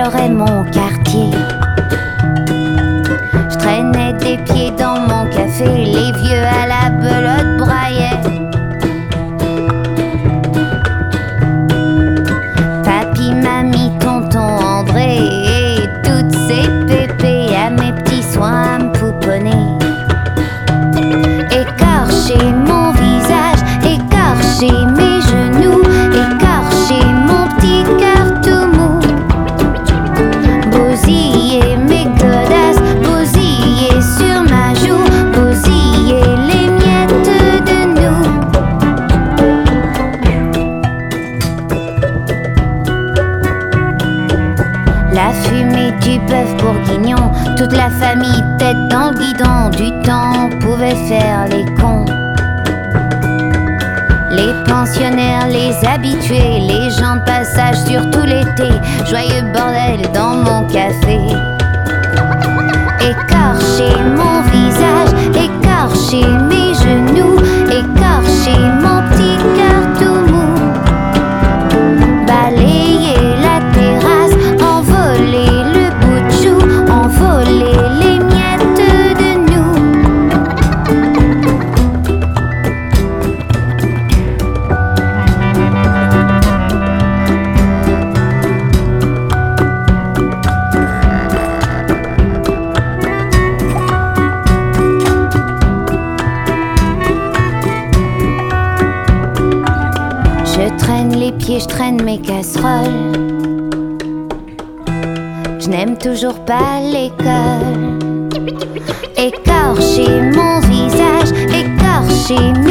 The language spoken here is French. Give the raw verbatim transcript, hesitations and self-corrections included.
explorais mon quartier. Je traînais des pieds dans mon café, les vieux à la belote braillaient. Papy, mamie, tonton André et toutes ces pépées à mes petits soins à me pouponner. Écorcher mon visage, écorcher mes genoux, écorcher mon petit cœur tout mou. Bousiller mes godasses, bousiller sur ma joue, bousiller les miettes de nous. La fumée du bœuf bourguignon, toute la famille tête dans le guidon. Du temps pouvait faire les cons. Les pensionnaires, les habitués, les gens de passage surtout l'été. Joyeux bordel dans mon café. Écorcher mon visage, écorcher mes genoux, écorcher mon petit cœur tout mou. Balayer la terrasse, envoler le bout de chou, envoler les miettes de nous. Je traîne les pieds, je traîne mes casseroles. Je n'aime toujours pas l'école. Écorcher mon visage, écorcher